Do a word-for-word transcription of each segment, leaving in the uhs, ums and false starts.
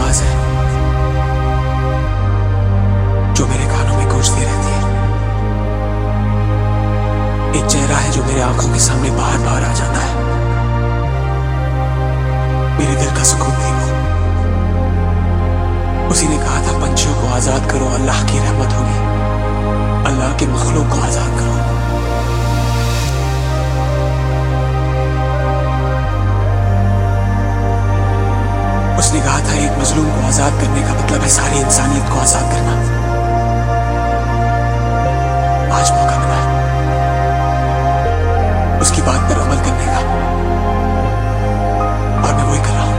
आवाज है जो मेरे कानों में गूंजती रहती है। एक चेहरा है जो मेरे आंखों के सामने बार बार आ जाता है। मेरे दिल का सुकून थी वो। उसी ने कहा था पंछियों को आजाद करो, अल्लाह की रहमत होगी। अल्लाह के मखलूक को आजाद करो। उसने कहा था एक मजलूम को आजाद करने का मतलब है सारी इंसानियत को आजाद करना। आज मौका मिला है उसकी बात पर अमल करने का, और मैं वही कर रहा हूं।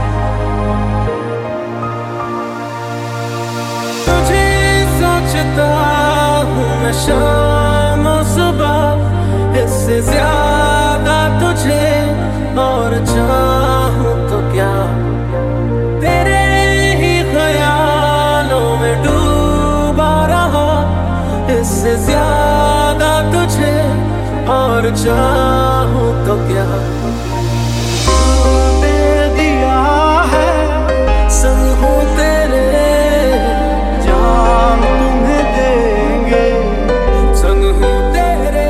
तुझे सोचता हूँ मैं शाम और सुबह, इससे ज्यादा तुझे और चाहूं तो क्या। तेरे ही ख्यालों में डूबा रहा, इससे ज्यादा तुझे और चाहूं तो क्या। दे दिया है संग हूँ तेरे, जान तुम्हें देंगे संग हूँ तेरे।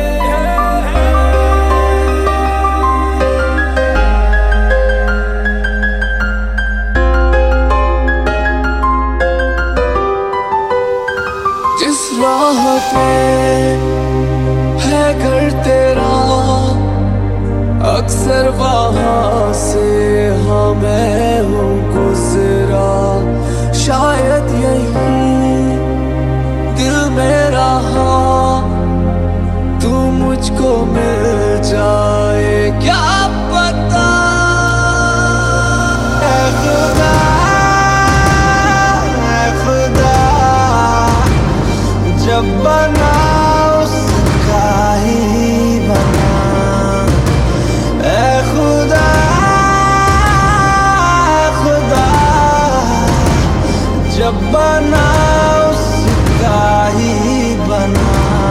जिस राह पे है घर तेरा, अक्सर वहां से हाँ मैं हूँ गुजरा। शायद यही दिल मेरा हाँ तू मुझको मिल जाए, क्या पता। ऐ खुदा, ऐ खुदा, जब बना उसका ही बना। ऐ खुदा, ऐ खुदा, जब बना उसका ही बना।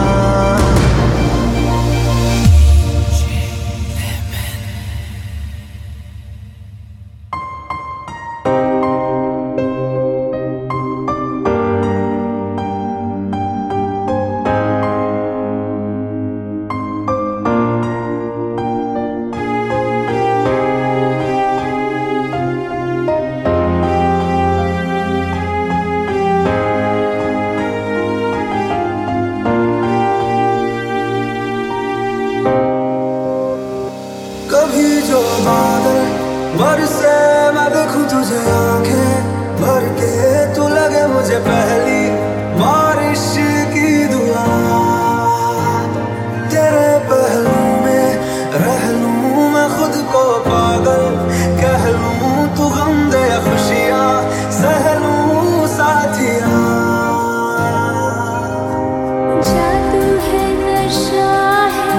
कभी जो बादल बरसे मैं देखूं तुझे आंखें भर के, तू लगे मुझे पहली बारिश की दुआ। तेरे पहलू में रह लूं मैं खुद को पागल, कह लूं तू गम दे खुशियां सह लूं साथिया। जादू है नशा है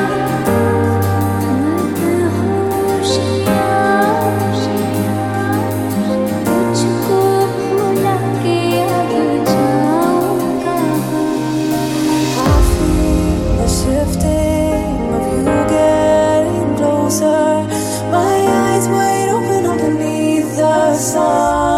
तुझको भुला के अब जाऊंगा। I feel the shifting of you getting closer. My eyes wide open underneath the sun.